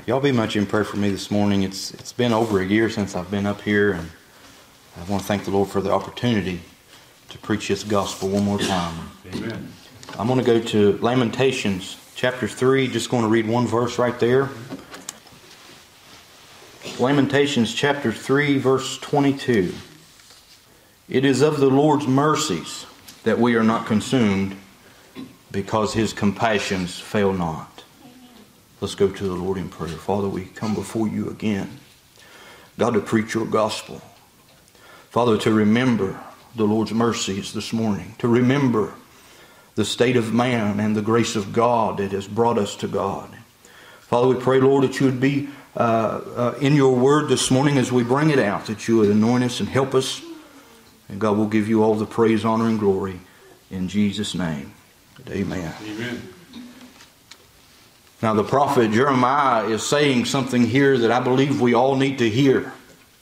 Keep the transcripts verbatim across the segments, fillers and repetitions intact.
right, y'all be much in prayer for me this morning. It's It's been over a year since I've been up here, and I want to thank the Lord for the opportunity to preach His gospel one more time. Amen. I'm going to go to Lamentations chapter three, just going to read one verse right there. Lamentations chapter three, verse twenty-two. It is of the Lord's mercies that we are not consumed, because His compassions fail not. Let's go to the Lord in prayer. Father, we come before You again, God, to preach Your gospel. Father, to remember the Lord's mercies this morning, to remember the state of man and the grace of God that has brought us to God. Father, we pray, Lord, that You would be uh, uh, in Your word this morning as we bring it out, that You would anoint us and help us. And God will give You all the praise, honor, and glory in Jesus' name. Amen. Amen. Now the prophet Jeremiah is saying something here that I believe we all need to hear.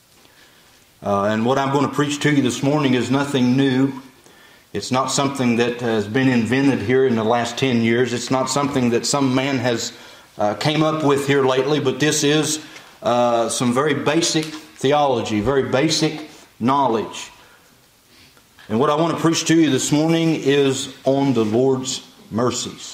Uh, and what I'm going to preach to you this morning is nothing new. It's not something that has been invented here in the last ten years. It's not something that some man has uh, came up with here lately. But this is uh, some very basic theology, very basic knowledge. And what I want to preach to you this morning is on the Lord's mercies.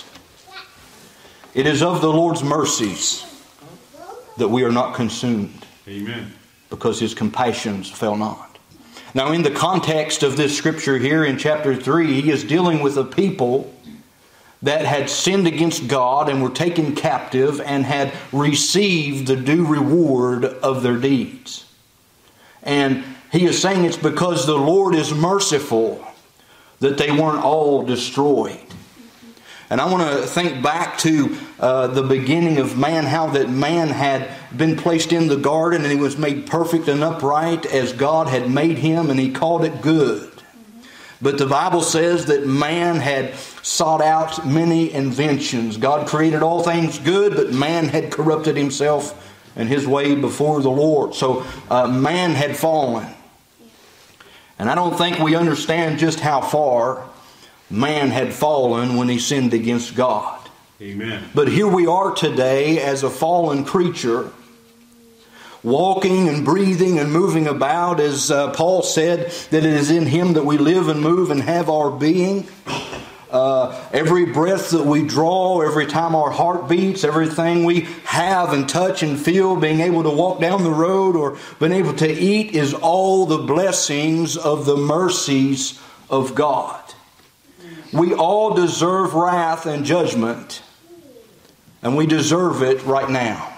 It is of the Lord's mercies that we are not consumed. Amen. Because His compassions fail not. Now, in the context of this scripture here in chapter three, he is dealing with a people that had sinned against God and were taken captive and had received the due reward of their deeds. And he is saying it's because the Lord is merciful that they weren't all destroyed. And I want to think back to uh, the beginning of man, how that man had been placed in the garden and he was made perfect and upright as God had made him, and He called it good. But the Bible says that man had sought out many inventions. God created all things good, but man had corrupted himself and his way before the Lord. So uh, man had fallen. And I don't think we understand just how far man had fallen when he sinned against God. Amen. But here we are today as a fallen creature, walking and breathing and moving about, as uh, Paul said, that it is in Him that we live and move and have our being. Uh, every breath that we draw, every time our heart beats, everything we have and touch and feel, being able to walk down the road or being able to eat, is all the blessings of the mercies of God. We all deserve wrath and judgment, and we deserve it right now.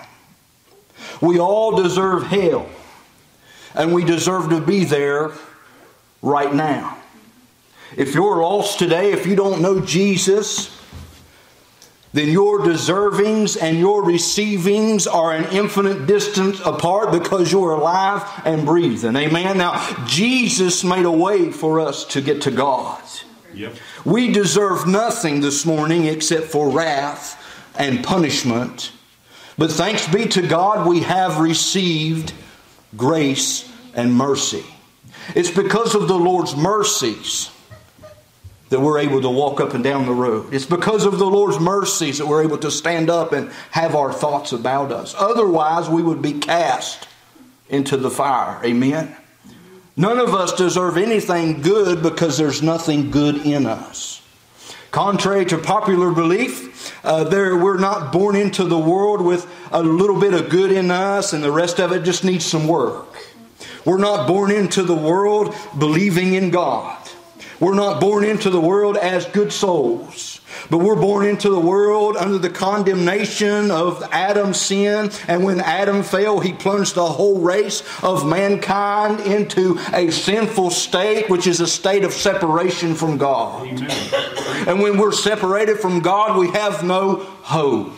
We all deserve hell, and we deserve to be there right now. If you're lost today, if you don't know Jesus, then your deservings and your receivings are an infinite distance apart because you're alive and breathing. Amen? Now, Jesus made a way for us to get to God. Yep. We deserve nothing this morning except for wrath and punishment. But thanks be to God, we have received grace and mercy. It's because of the Lord's mercies that we're able to walk up and down the road. It's because of the Lord's mercies that we're able to stand up and have our thoughts about us. Otherwise, we would be cast into the fire. Amen? None of us deserve anything good because there's nothing good in us. Contrary to popular belief, uh, there we're not born into the world with a little bit of good in us and the rest of it just needs some work. We're not born into the world believing in God. We're not born into the world as good souls. But we're born into the world under the condemnation of Adam's sin. And when Adam fell, he plunged the whole race of mankind into a sinful state, which is a state of separation from God. Amen. And when we're separated from God, we have no hope.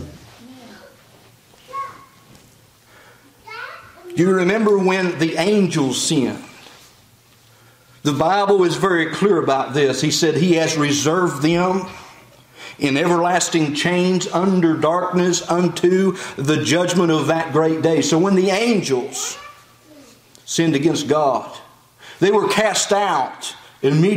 Do you remember when the angels sinned? The Bible is very clear about this. He said He has reserved them in everlasting chains under darkness unto the judgment of that great day. So when the angels sinned against God, they were cast out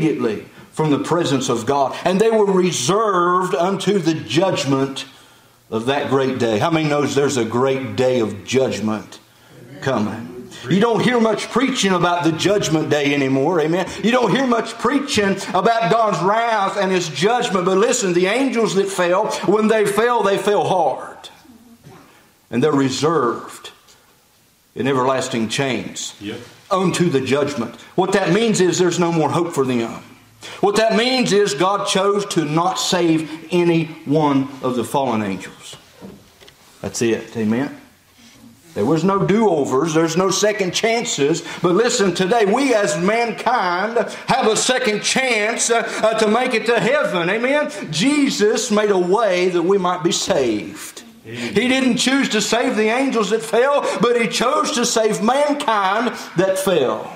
immediately from the presence of God. And they were reserved unto the judgment of that great day. How many knows there's a great day of judgment coming? You don't hear much preaching about the judgment day anymore. Amen. You don't hear much preaching about God's wrath and His judgment. But listen, the angels that fell, when they fell, they fell hard. And they're reserved in everlasting chains yep. unto the judgment. What that means is there's no more hope for them. What that means is God chose to not save any one of the fallen angels. That's it. Amen. There was no do-overs. There's no second chances. But listen, today we as mankind have a second chance uh, uh, to make it to heaven. Amen. Jesus made a way that we might be saved. Amen. He didn't choose to save the angels that fell, but He chose to save mankind that fell.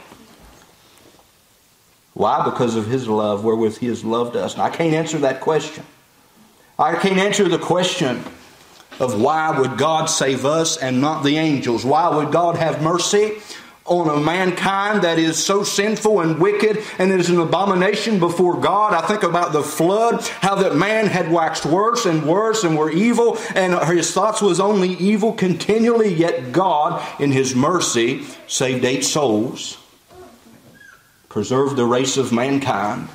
Why? Because of His love wherewith He has loved us. And I can't answer that question. I can't answer the question of why would God save us and not the angels? Why would God have mercy on a mankind that is so sinful and wicked and is an abomination before God? I think about the flood, how that man had waxed worse and worse and were evil, and his thoughts was only evil continually, yet God in His mercy saved eight souls, preserved the race of mankind.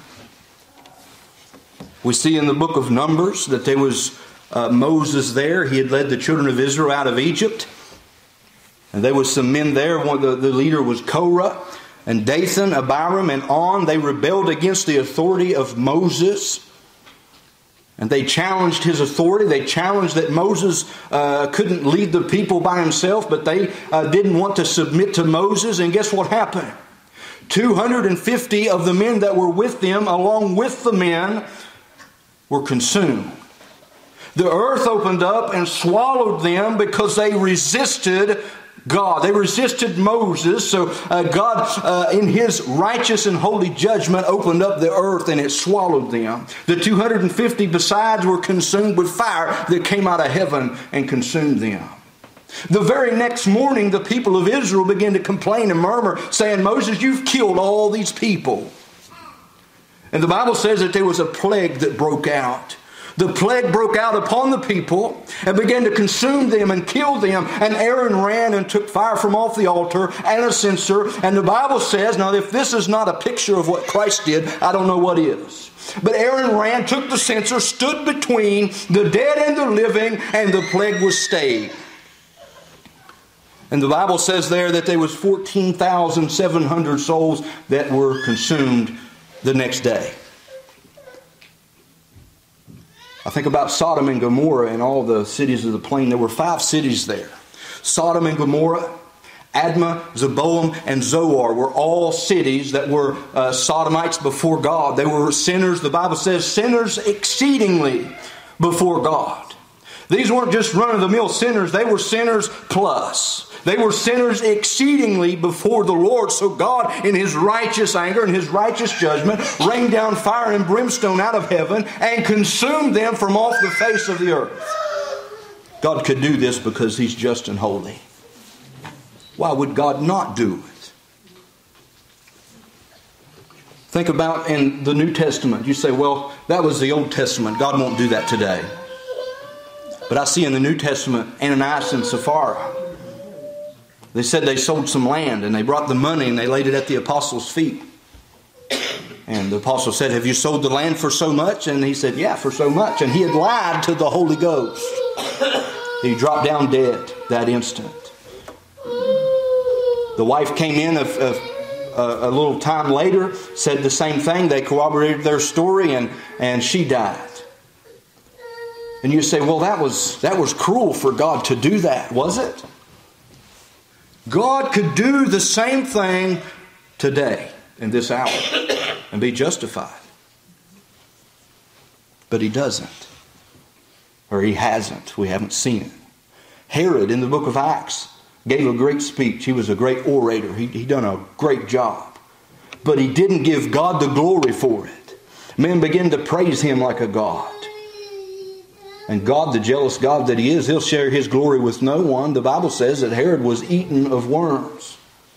We see in the book of Numbers that there was Uh, Moses there. He had led the children of Israel out of Egypt. And there was some men there. One, the, the leader was Korah and Dathan, Abiram, and On. They rebelled against the authority of Moses. And they challenged his authority. They challenged that Moses uh, couldn't lead the people by himself, but they uh, didn't want to submit to Moses. And guess what happened? two hundred fifty of the men that were with them, along with the men, were consumed. The earth opened up and swallowed them because they resisted God. They resisted Moses. So uh, God, uh, in His righteous and holy judgment, opened up the earth and it swallowed them. The two hundred fifty besides were consumed with fire that came out of heaven and consumed them. The very next morning, the people of Israel began to complain and murmur, saying, Moses, you've killed all these people. And the Bible says that there was a plague that broke out. The plague broke out upon the people and began to consume them and kill them. And Aaron ran and took fire from off the altar and a censer. And the Bible says, now if this is not a picture of what Christ did, I don't know what is. But Aaron ran, took the censer, stood between the dead and the living, and the plague was stayed. And the Bible says there that there was fourteen thousand seven hundred souls that were consumed the next day. I think about Sodom and Gomorrah and all the cities of the plain. There were five cities there. Sodom and Gomorrah, Admah, Zeboim, and Zoar were all cities that were uh, Sodomites before God. They were sinners. The Bible says sinners exceedingly before God. These weren't just run-of-the-mill sinners. They were sinners plus. They were sinners exceedingly before the Lord. So God, in His righteous anger and His righteous judgment, rained down fire and brimstone out of heaven and consumed them from off the face of the earth. God could do this because He's just and holy. Why would God not do it? Think about in the New Testament. You say, well, that was the Old Testament. God won't do that today. But I see in the New Testament, Ananias and Sapphira. They said they sold some land and they brought the money and they laid it at the apostles' feet. And the apostle said, have you sold the land for so much? And he said, yeah, for so much. And he had lied to the Holy Ghost. He dropped down dead that instant. The wife came in a, a, a little time later, said the same thing. They corroborated their story and, and she died. And you say, well, that was, that was cruel for God to do that, was it? God could do the same thing today in this hour and be justified. But He doesn't. Or He hasn't. We haven't seen it. Herod in the book of Acts gave a great speech. He was a great orator. He, he done a great job. But he didn't give God the glory for it. Men began to praise him like a god. And God, the jealous God that He is, He'll share His glory with no one. The Bible says that Herod was eaten of worms.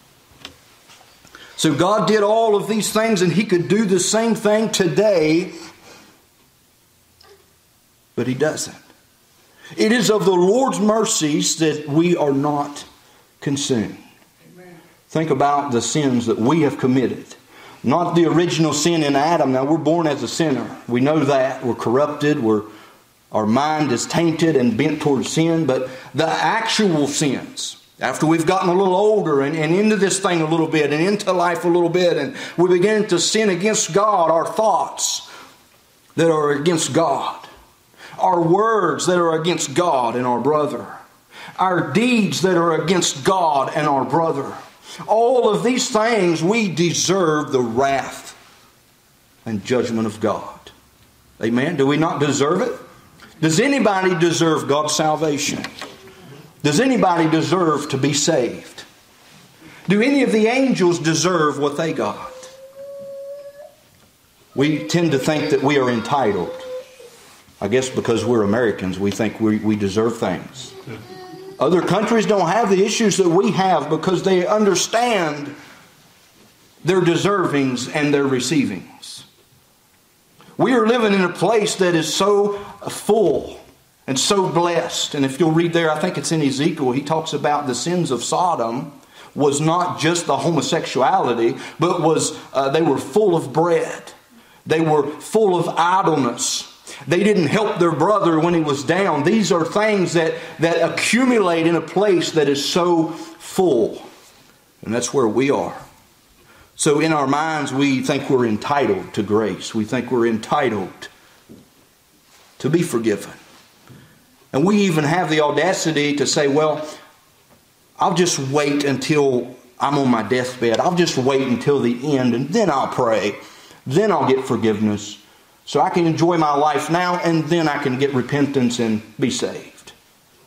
So God did all of these things, and He could do the same thing today. But He doesn't. It is of the Lord's mercies that we are not consumed. Amen. Think about the sins that we have committed. Not the original sin in Adam. Now, we're born as a sinner. We know that. We're corrupted. We're, our mind is tainted and bent towards sin. But the actual sins, after we've gotten a little older and, and into this thing a little bit and into life a little bit, and we begin to sin against God, our thoughts that are against God, our words that are against God and our brother, our deeds that are against God and our brother. All of these things, we deserve the wrath and judgment of God. Amen? Do we not deserve it? Does anybody deserve God's salvation? Does anybody deserve to be saved? Do any of the angels deserve what they got? We tend to think that we are entitled. I guess because we're Americans, we think we, we deserve things. Other countries don't have the issues that we have because they understand their deservings and their receivings. We are living in a place that is so full and so blessed. And if you'll read there, I think it's in Ezekiel, he talks about the sins of Sodom was not just the homosexuality, but was uh, they were full of bread. They were full of idleness. They didn't help their brother when he was down. These are things that, that accumulate in a place that is so full. And that's where we are. So in our minds, we think we're entitled to grace. We think we're entitled to be forgiven. And we even have the audacity to say, well, I'll just wait until I'm on my deathbed. I'll just wait until the end and then I'll pray. Then I'll get forgiveness. So I can enjoy my life now and then I can get repentance and be saved.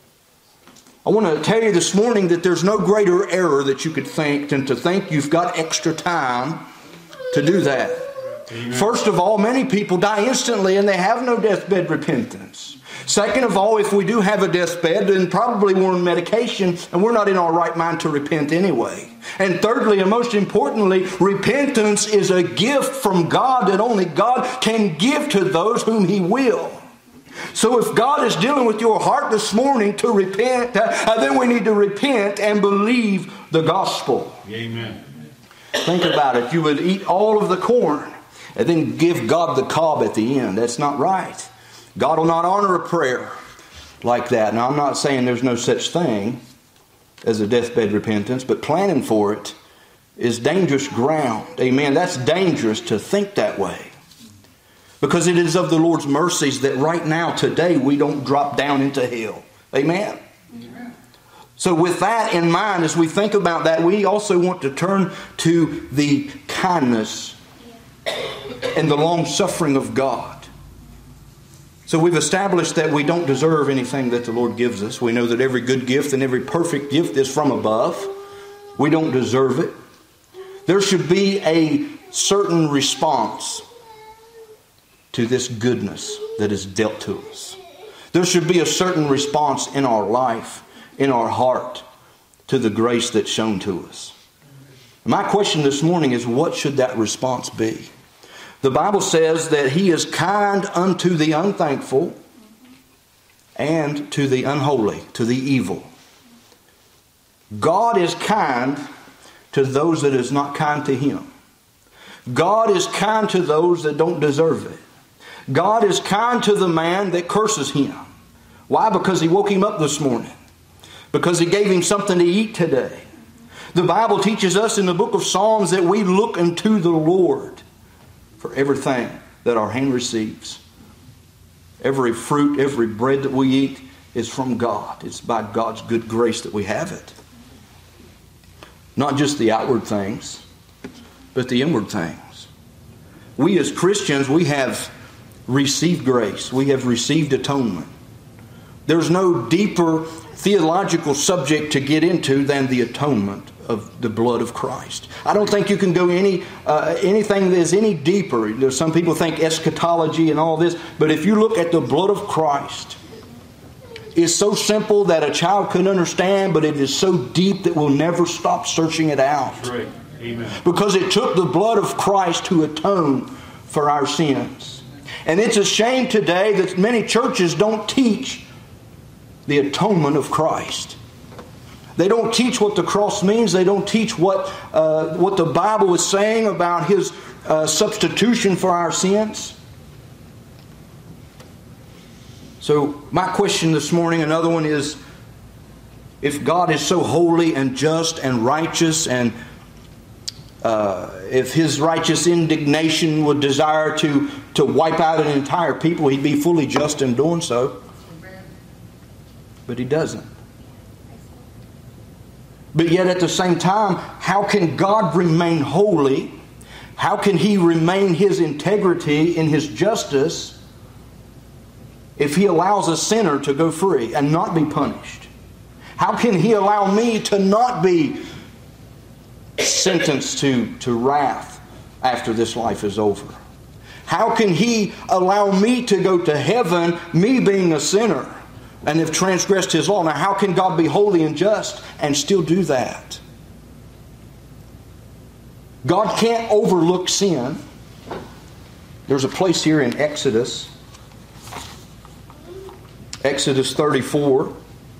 I want to tell you this morning that there's no greater error that you could think than to think you've got extra time to do that. Amen. First of all, many people die instantly and they have no deathbed repentance. Second of all, if we do have a deathbed, then probably we're on medication and we're not in our right mind to repent anyway. And thirdly, and most importantly, repentance is a gift from God that only God can give to those whom He will. So if God is dealing with your heart this morning to repent, uh, then we need to repent and believe the gospel. Amen. Think about it. You would eat all of the corn and then give God the cob at the end. That's not right. God will not honor a prayer like that. Now, I'm not saying there's no such thing as a deathbed repentance, but planning for it is dangerous ground. Amen. That's dangerous to think that way. Because it is of the Lord's mercies that right now, today, we don't drop down into hell. Amen. Amen. So with that in mind, as we think about that, we also want to turn to the kindness and the long suffering of God. So we've established that we don't deserve anything that the Lord gives us. We know that every good gift and every perfect gift is from above. We don't deserve it. There should be a certain response to this goodness that is dealt to us. There should be a certain response in our life, in our heart, to the grace that's shown to us. My question this morning is, what should that response be? The Bible says that He is kind unto the unthankful and to the unholy, to the evil. God is kind to those that is not kind to Him. God is kind to those that don't deserve it. God is kind to the man that curses him. Why? Because he woke him up this morning. Because he gave him something to eat today. The Bible teaches us in the book of Psalms that we look unto the Lord for everything that our hand receives. Every fruit, every bread that we eat is from God. It's by God's good grace that we have it. Not just the outward things, but the inward things. We as Christians, we have received grace. We have received atonement. There's no deeper theological subject to get into than the atonement of the blood of Christ. I don't think you can go any uh, anything that is any deeper. There's some people think eschatology and all this, but if you look at the blood of Christ, it's so simple that a child can understand, but it is so deep that we'll never stop searching it out. That's right. Amen. Because it took the blood of Christ to atone for our sins. And it's a shame today that many churches don't teach the atonement of Christ. They don't teach what the cross means. They don't teach what, uh, what the Bible is saying about His uh, substitution for our sins. So my question this morning, another one is, if God is so holy and just and righteous, and uh, if His righteous indignation would desire to, to wipe out an entire people, He'd be fully just in doing so. But He doesn't. But yet at the same time, how can God remain holy? How can He remain His integrity in His justice if He allows a sinner to go free and not be punished? How can He allow me to not be sentenced to, to wrath after this life is over? How can He allow me to go to heaven, me being a sinner, and have transgressed His law? Now, how can God be holy and just and still do that? God can't overlook sin. There's a place here in Exodus. Exodus thirty-four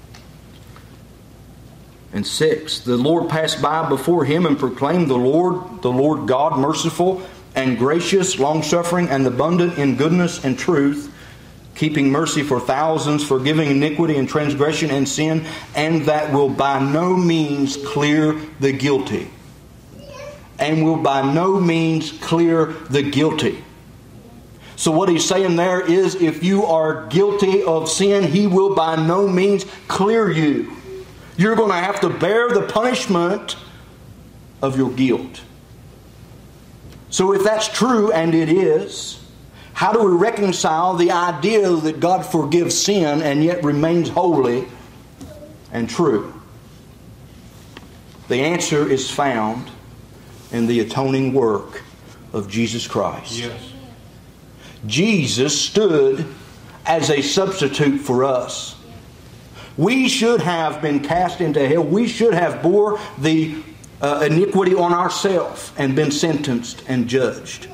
and six. The Lord passed by before him and proclaimed, The Lord, the Lord God, merciful and gracious, long-suffering and abundant in goodness and truth, keeping mercy for thousands, forgiving iniquity and transgression and sin, and that will by no means clear the guilty. And will by no means clear the guilty. So what he's saying there is, if you are guilty of sin, He will by no means clear you. You're going to have to bear the punishment of your guilt. So if that's true, and it is, how do we reconcile the idea that God forgives sin and yet remains holy and true? The answer is found in the atoning work of Jesus Christ. Yes. Jesus stood as a substitute for us. We should have been cast into hell. We should have bore the uh, iniquity on ourselves and been sentenced and judged.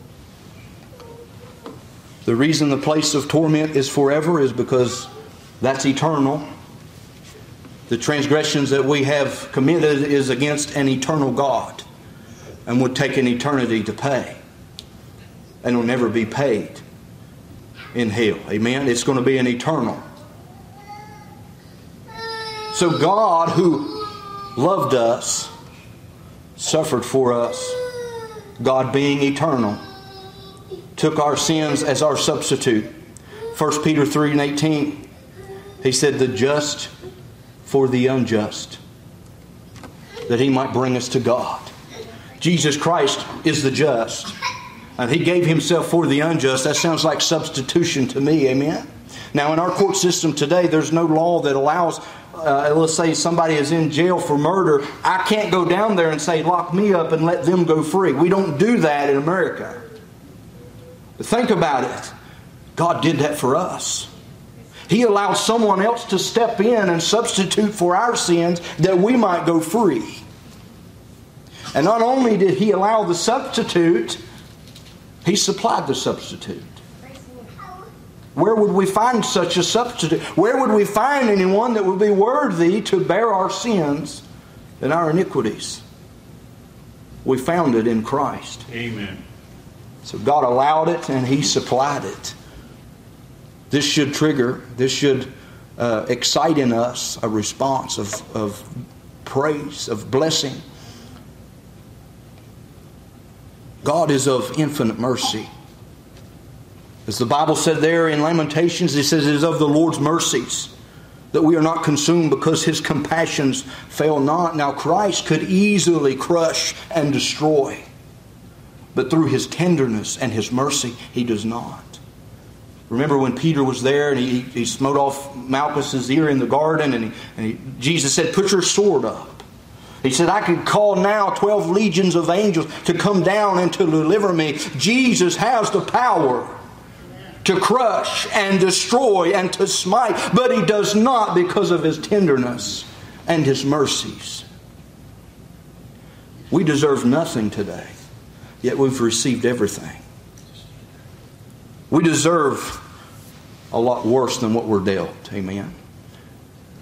The reason the place of torment is forever is because that's eternal. The transgressions that we have committed is against an eternal God and would take an eternity to pay. And will never be paid in hell. Amen? It's going to be an eternal. So God, who loved us, suffered for us. God being eternal, took our sins as our substitute. First Peter three and eighteen, he said, the just for the unjust, that He might bring us to God. Jesus Christ is the just, and He gave Himself for the unjust. That sounds like substitution to me. Amen? Now, in our court system today, there's no law that allows, uh, let's say somebody is in jail for murder. I can't go down there and say, lock me up and let them go free. We don't do that in America. But think about it. God did that for us. He allowed someone else to step in and substitute for our sins that we might go free. And not only did He allow the substitute, He supplied the substitute. Where would we find such a substitute? Where would we find anyone that would be worthy to bear our sins and our iniquities? We found it in Christ. Amen. So God allowed it and He supplied it. This should trigger, this should uh, excite in us a response of, of praise, of blessing. God is of infinite mercy. As the Bible said there in Lamentations, it says it is of the Lord's mercies that we are not consumed, because His compassions fail not. Now Christ could easily crush and destroy, but through His tenderness and His mercy, He does not. Remember when Peter was there and he, he smote off Malchus's ear in the garden, and, he, and he, Jesus said, put your sword up. He said, I could call now twelve legions of angels to come down and to deliver me. Jesus has the power to crush and destroy and to smite, but He does not, because of His tenderness and His mercies. We deserve nothing today, yet we've received everything. We deserve a lot worse than what we're dealt. Amen.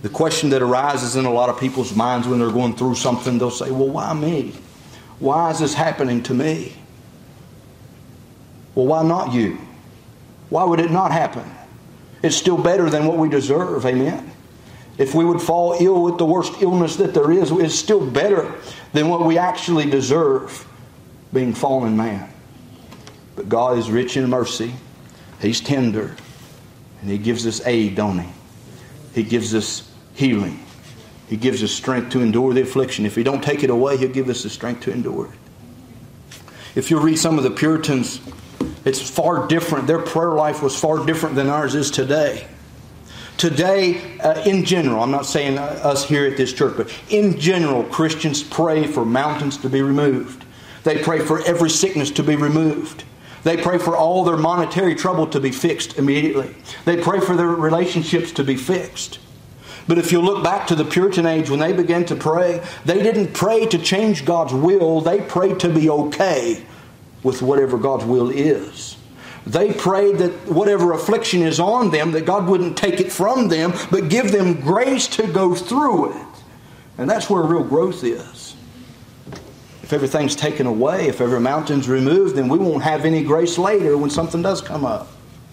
The question that arises in a lot of people's minds when they're going through something, they'll say, well, why me? Why is this happening to me? Well, why not you? Why would it not happen? It's still better than what we deserve, amen? If we would fall ill with the worst illness that there is, it's still better than what we actually deserve, being fallen man. But God is rich in mercy. He's tender. And He gives us aid, don't He? He gives us healing. He gives us strength to endure the affliction. If He don't take it away, He'll give us the strength to endure it. If you read some of the Puritans, it's far different. Their prayer life was far different than ours is today. Today, uh, in general, I'm not saying uh, us here at this church, but in general, Christians pray for mountains to be removed. They pray for every sickness to be removed. They pray for all their monetary trouble to be fixed immediately. They pray for their relationships to be fixed. But if you look back to the Puritan age, when they began to pray, they didn't pray to change God's will. They prayed to be okay with whatever God's will is. They prayed that whatever affliction is on them, that God wouldn't take it from them, but give them grace to go through it. And that's where real growth is. If everything's taken away, if every mountain's removed, then we won't have any grace later when something does come up.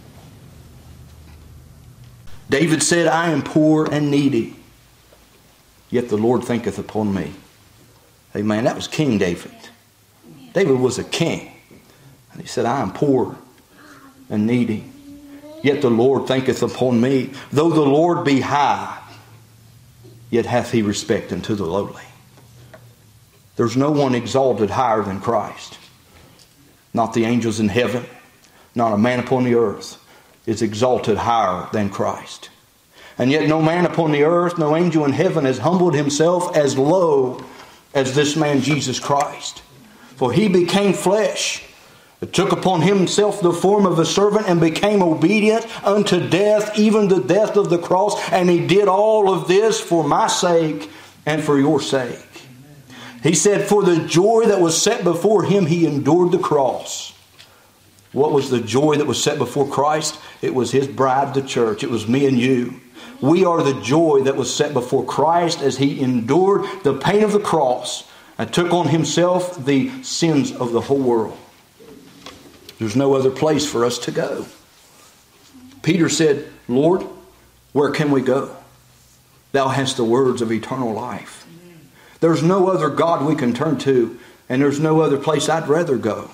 David said, I am poor and needy, yet the Lord thinketh upon me. Amen. That was King David. David was a king. And he said, I am poor and needy, yet the Lord thinketh upon me. Though the Lord be high, yet hath He respect unto the lowly. There's no one exalted higher than Christ. Not the angels in heaven, not a man upon the earth is exalted higher than Christ. And yet no man upon the earth, no angel in heaven has humbled himself as low as this man Jesus Christ. For He became flesh, took upon Himself the form of a servant, and became obedient unto death, even the death of the cross. And He did all of this for my sake and for your sake. He said, for the joy that was set before Him, He endured the cross. What was the joy that was set before Christ? It was His bride, the church. It was me and you. We are the joy that was set before Christ as He endured the pain of the cross and took on Himself the sins of the whole world. There's no other place for us to go. Peter said, Lord, where can we go? Thou hast the words of eternal life. There's no other God we can turn to, and there's no other place I'd rather go.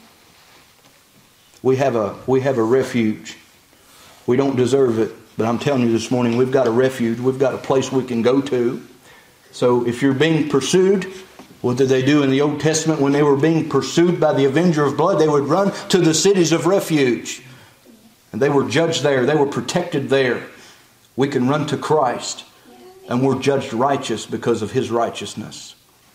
We have a we have a refuge. We don't deserve it, but I'm telling you this morning, we've got a refuge. We've got a place we can go to. So if you're being pursued, what did they do in the Old Testament when they were being pursued by the avenger of blood? They would run to the cities of refuge. And they were judged there. They were protected there. We can run to Christ, and we're judged righteous because of His righteousness.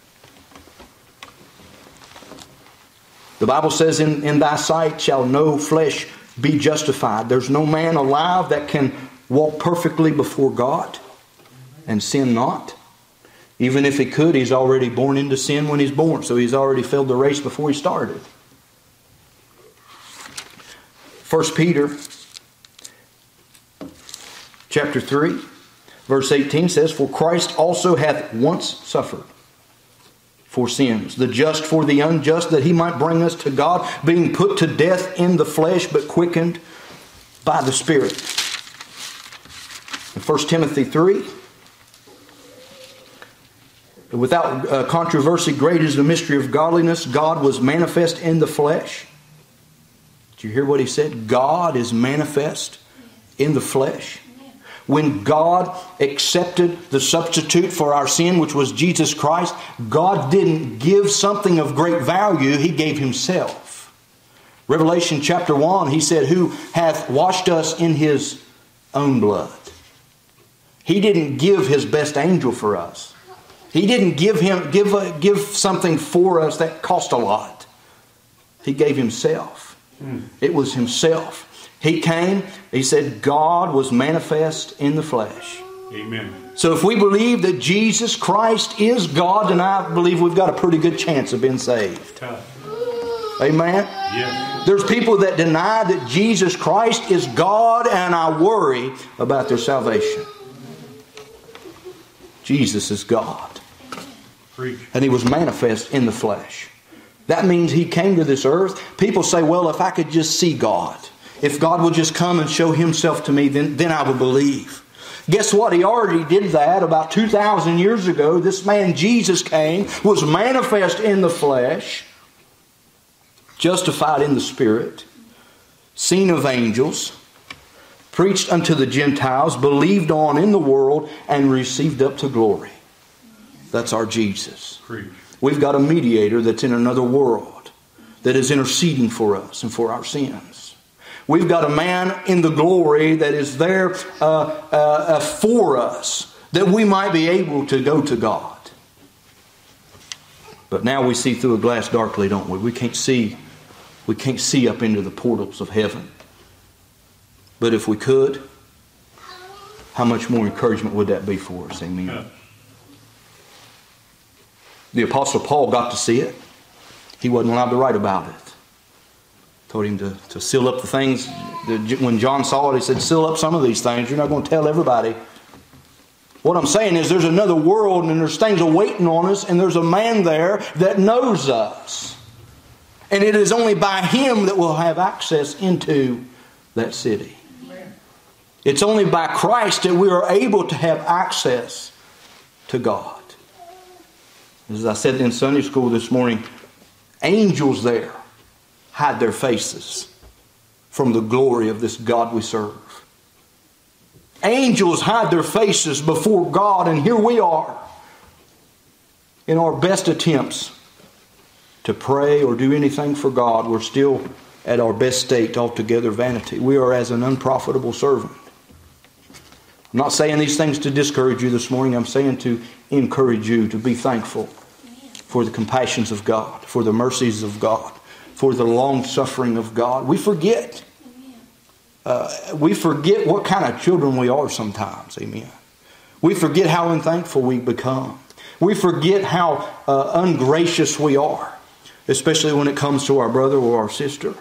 The Bible says, in, in thy sight shall no flesh be justified. There's no man alive that can walk perfectly before God and sin not. Even if he could, he's already born into sin when he's born. So he's already failed the race before he started. First Peter chapter three, verse eighteen says, for Christ also hath once suffered for sins, the just for the unjust, that He might bring us to God, being put to death in the flesh, but quickened by the Spirit. In First Timothy three, without uh, controversy, great is the mystery of godliness. God was manifest in the flesh. Did you hear what he said? God is manifest in the flesh. When God accepted the substitute for our sin, which was Jesus Christ, God didn't give something of great value. He gave Himself. Revelation chapter one, He said, who hath washed us in His own blood. He didn't give His best angel for us. He didn't give him give a, give something for us that cost a lot. He gave Himself. Mm. It was Himself. He came, He said, God was manifest in the flesh. Amen. So if we believe that Jesus Christ is God, then I believe we've got a pretty good chance of being saved. Tough. Amen? Yes. There's people that deny that Jesus Christ is God, and I worry about their salvation. Jesus is God. Preach. And He was manifest in the flesh. That means He came to this earth. People say, well, if I could just see God, if God would just come and show Himself to me, then, then I would believe. Guess what? He already did that about two thousand years ago. This man Jesus came, was manifest in the flesh, justified in the Spirit, seen of angels, preached unto the Gentiles, believed on in the world, and received up to glory. That's our Jesus. Preach. We've got a mediator that's in another world that is interceding for us and for our sins. We've got a man in the glory that is there uh, uh, uh, for us, that we might be able to go to God. But now we see through a glass darkly, don't we? We can't see. We can't see up into the portals of heaven. But if we could, how much more encouragement would that be for us? Amen. Yeah. The Apostle Paul got to see it. He wasn't allowed to write about it. Told him to, to seal up the things. When John saw it, he said, seal up some of these things. You're not going to tell everybody. What I'm saying is there's another world and there's things awaiting on us, and there's a man there that knows us. And it is only by Him that we'll have access into that city. Amen. It's only by Christ that we are able to have access to God. As I said in Sunday school this morning, angels there hide their faces from the glory of this God we serve. Angels hide their faces before God, and here we are in our best attempts to pray or do anything for God. We're still at our best state, altogether vanity. We are as an unprofitable servant. I'm not saying these things to discourage you this morning. I'm saying to encourage you to be thankful for the compassions of God, for the mercies of God, for the long suffering of God. We forget. Uh, we forget what kind of children we are sometimes. Amen. We forget how unthankful we become. We forget how uh, ungracious we are, especially when it comes to our brother or our sister.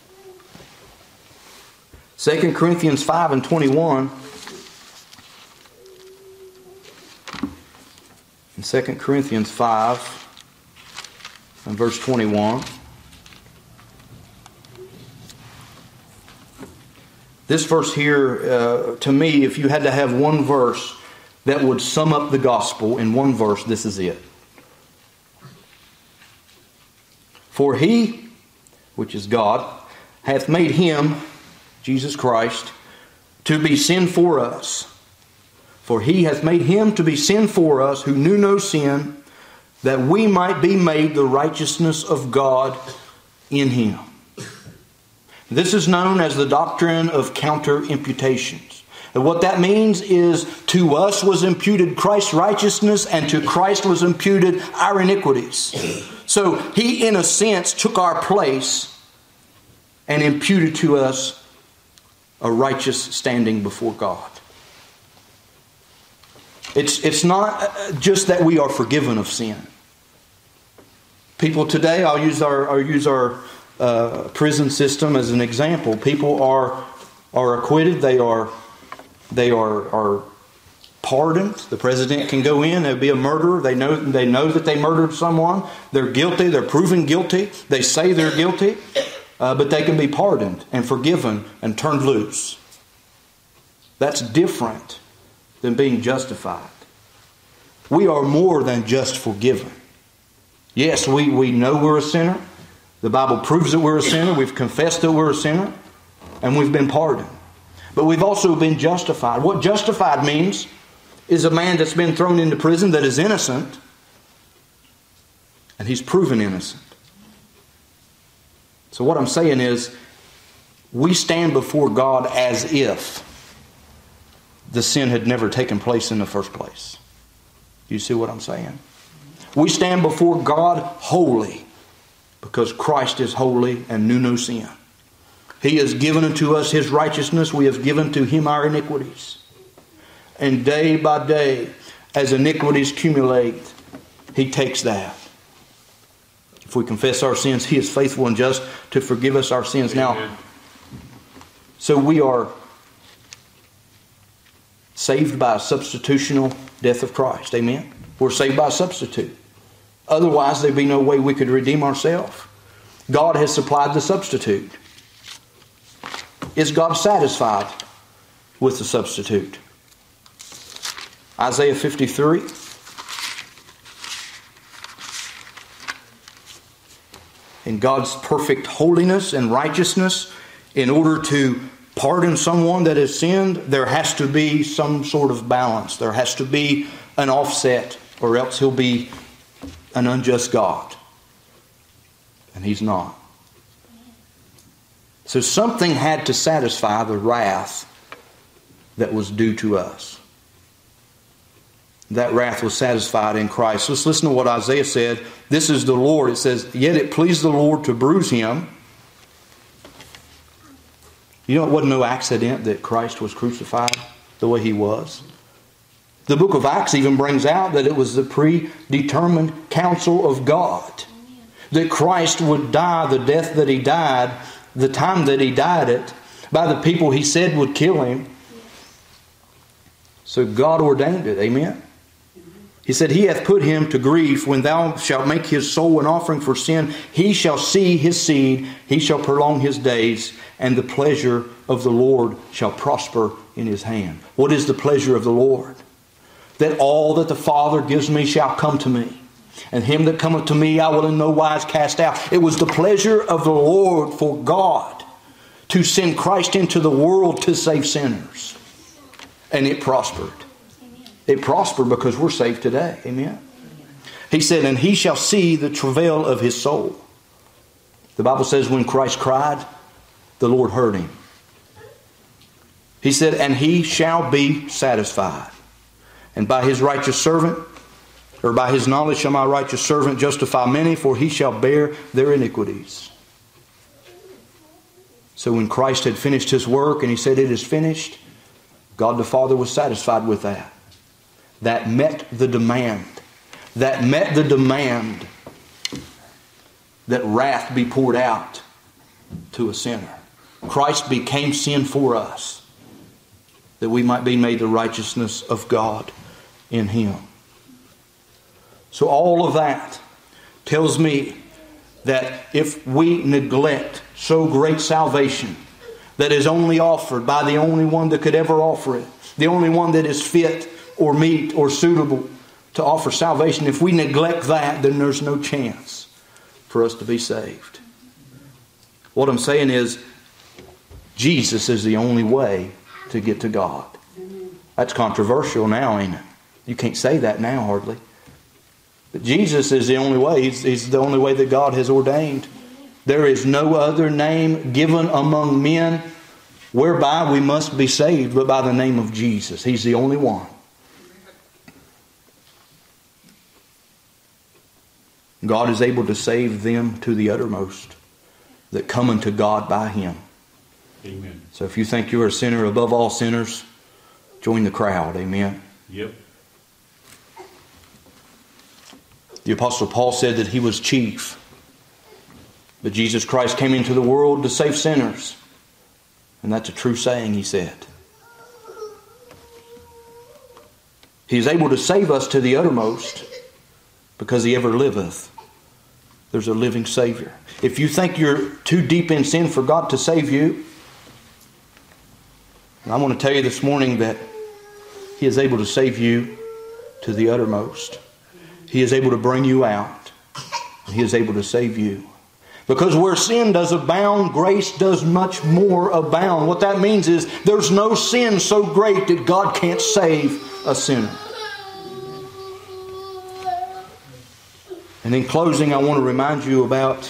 Second Corinthians five and twenty-one. In Second Corinthians five and verse twenty-one. This verse here, uh, to me, if you had to have one verse that would sum up the gospel in one verse, this is it. For He, which is God, hath made Him, Jesus Christ, to be sin for us. For He hath made Him to be sin for us, who knew no sin, that we might be made the righteousness of God in Him. This is known as the doctrine of counter-imputations. And what that means is, to us was imputed Christ's righteousness, and to Christ was imputed our iniquities. So He, in a sense, took our place and imputed to us a righteous standing before God. It's, it's not just that we are forgiven of sin. People today, I'll use our, I'll use our uh, prison system as an example. People are are acquitted. They are they are are pardoned. The president can go in. There'll be a murderer. They know they know that they murdered someone. They're guilty. They're proven guilty. They say they're guilty, uh, but they can be pardoned and forgiven and turned loose. That's different than being justified. We are more than just forgiven. Yes, we, we know we're a sinner. The Bible proves that we're a sinner. We've confessed that we're a sinner. And we've been pardoned. But we've also been justified. What justified means is a man that's been thrown into prison that is innocent. And he's proven innocent. So what I'm saying is, we stand before God as if the sin had never taken place in the first place. You see what I'm saying? We stand before God holy because Christ is holy and knew no sin. He has given unto us His righteousness. We have given to Him our iniquities. And day by day, as iniquities accumulate, He takes that. If we confess our sins, He is faithful and just to forgive us our sins. Amen. Now, so we are saved by a substitutional death of Christ. Amen? We're saved by a substitute. Otherwise, there'd be no way we could redeem ourselves. God has supplied the substitute. Is God satisfied with the substitute? Isaiah fifty-three. In God's perfect holiness and righteousness, in order to pardon someone that has sinned, there has to be some sort of balance. There has to be an offset, or else He'll be an unjust God. And He's not. So something had to satisfy the wrath that was due to us. That wrath was satisfied in Christ. Let's listen to what Isaiah said. This is the Lord. It says, yet it pleased the Lord to bruise Him. You know, it wasn't no accident that Christ was crucified the way He was. The book of Acts even brings out that it was the predetermined counsel of God that Christ would die the death that He died, the time that He died it, by the people He said would kill Him. So God ordained it. Amen? He said, He hath put Him to grief. When thou shalt make His soul an offering for sin, He shall see His seed, He shall prolong His days, and the pleasure of the Lord shall prosper in His hand. What is the pleasure of the Lord? That all that the Father gives me shall come to me, and him that cometh to me I will in no wise cast out. It was the pleasure of the Lord for God to send Christ into the world to save sinners. And it prospered. It prospered because we're saved today. Amen. He said, and he shall see the travail of his soul. The Bible says when Christ cried, the Lord heard him. He said, and he shall be satisfied. And by his righteous servant, or by his knowledge shall my righteous servant justify many, for he shall bear their iniquities. So when Christ had finished his work and he said it is finished, God the Father was satisfied with that. That met the demand. That met the demand that wrath be poured out to a sinner. Christ became sin for us, that we might be made the righteousness of God in Him. So all of that tells me that if we neglect so great salvation that is only offered by the only one that could ever offer it, the only one that is fit or meet or suitable to offer salvation, if we neglect that, then there's no chance for us to be saved. What I'm saying is, Jesus is the only way to get to God. That's controversial now, ain't it? You can't say that now hardly. But Jesus is the only way. He's, he's the only way that God has ordained. There is no other name given among men whereby we must be saved but by the name of Jesus. He's the only one. God is able to save them to the uttermost that come unto God by Him. Amen. So if you think you're a sinner above all sinners, join the crowd. Amen. Yep. The Apostle Paul said that he was chief. But Jesus Christ came into the world to save sinners. And that's a true saying, he said. He is able to save us to the uttermost because He ever liveth. There's a living Savior. If you think you're too deep in sin for God to save you, I want to tell you this morning that He is able to save you to the uttermost. He is able to bring you out. He is able to save you. Because where sin does abound, grace does much more abound. What that means is there's no sin so great that God can't save a sinner. And in closing, I want to remind you about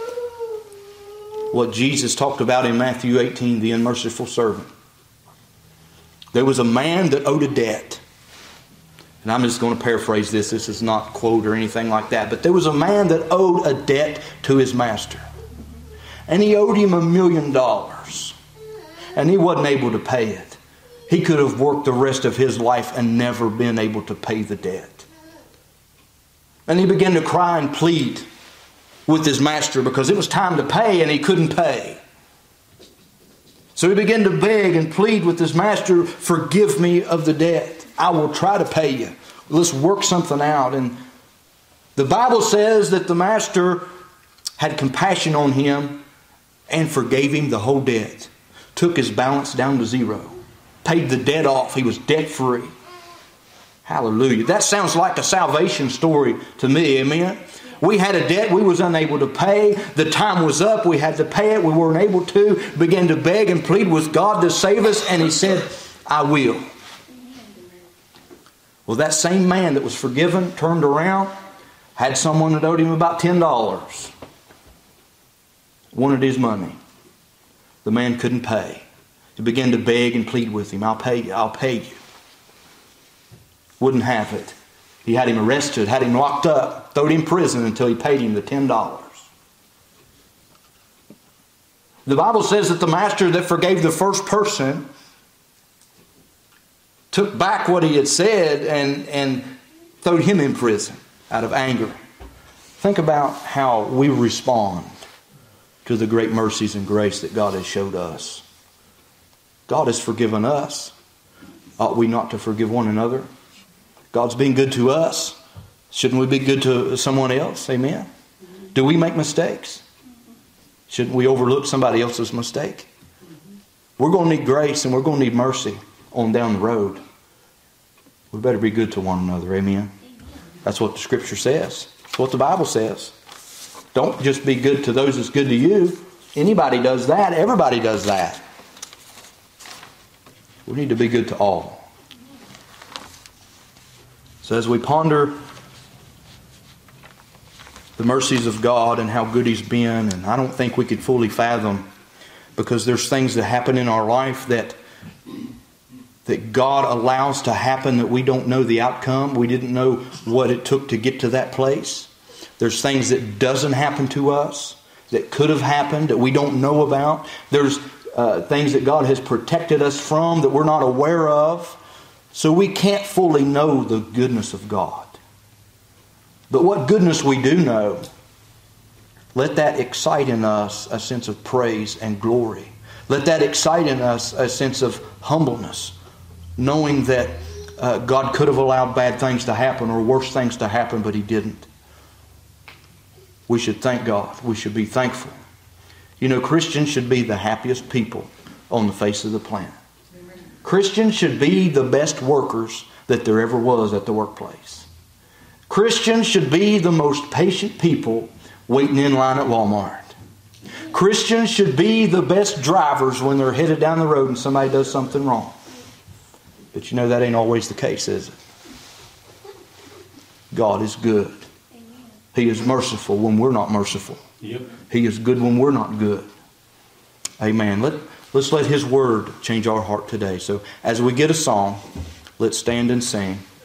what Jesus talked about in Matthew eighteen, the unmerciful servant. There was a man that owed a debt. And I'm just going to paraphrase this. This is not quote or anything like that. But there was a man that owed a debt to his master. And he owed him a million dollars. And he wasn't able to pay it. He could have worked the rest of his life and never been able to pay the debt. And he began to cry and plead with his master because it was time to pay and he couldn't pay. So he began to beg and plead with his master, forgive me of the debt. I will try to pay you. Let's work something out. And the Bible says that the master had compassion on him and forgave him the whole debt. Took his balance down to zero. Paid the debt off. He was debt free. Hallelujah. That sounds like a salvation story to me. Amen. We had a debt we was unable to pay. The time was up. We had to pay it. We weren't able to. Began to beg and plead with God to save us. And he said, I will. Well, that same man that was forgiven turned around, had someone that owed him about ten dollars. Wanted his money. The man couldn't pay. He began to beg and plead with him. I'll pay you. I'll pay you. Wouldn't have it. He had him arrested, had him locked up, threw him in prison until he paid him the ten dollars. The Bible says that the master that forgave the first person took back what he had said and, and threw him in prison out of anger. Think about how we respond to the great mercies and grace that God has showed us. God has forgiven us. Ought we not to forgive one another? God's been good to us. Shouldn't we be good to someone else? Amen. Do we make mistakes? Shouldn't we overlook somebody else's mistake? We're going to need grace and we're going to need mercy on down the road. We better be good to one another. Amen. That's what the Scripture says. That's what the Bible says. Don't just be good to those that's good to you. Anybody does that. Everybody does that. We need to be good to all. So as we ponder the mercies of God and how good He's been, and I don't think we could fully fathom, because there's things that happen in our life that that God allows to happen that we don't know the outcome. We didn't know what it took to get to that place. There's things that doesn't happen to us that could have happened that we don't know about. There's uh, things that God has protected us from that we're not aware of. So we can't fully know the goodness of God. But what goodness we do know, let that excite in us a sense of praise and glory. Let that excite in us a sense of humbleness, knowing that uh, God could have allowed bad things to happen or worse things to happen, but He didn't. We should thank God. We should be thankful. You know, Christians should be the happiest people on the face of the planet. Christians should be the best workers that there ever was at the workplace. Christians should be the most patient people waiting in line at Walmart. Christians should be the best drivers when they're headed down the road and somebody does something wrong. But you know that ain't always the case, is it? God is good. He is merciful when we're not merciful. Yep. He is good when we're not good. Amen. Let, let's let His Word change our heart today. So as we get a song, let's stand and sing.